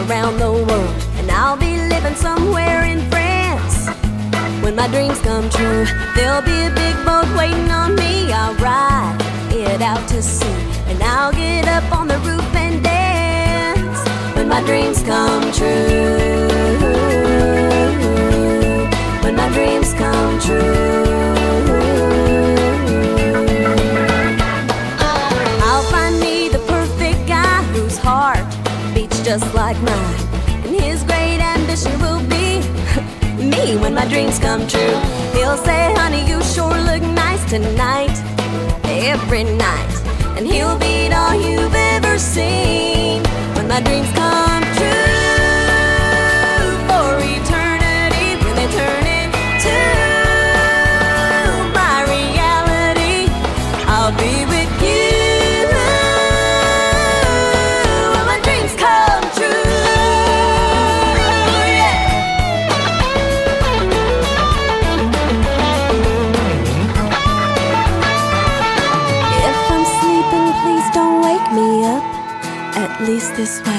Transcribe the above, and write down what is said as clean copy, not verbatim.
around the world, and I'll be living somewhere in France. When my dreams come true, there'll be a big boat waiting on me. I'll ride it out to sea, and I'll get up on the roof and dance. When my dreams come true, when my dreams come true, I'll find me the perfect guy whose heart beats just like mine, and his great ambition will be me when my dreams come true. He'll say, honey, you sure look nice tonight, every night, and he'll beat all you've ever seen when my dreams come true. For eternity, when they turn into my reality, I'll be with you when my dreams come true. At least this way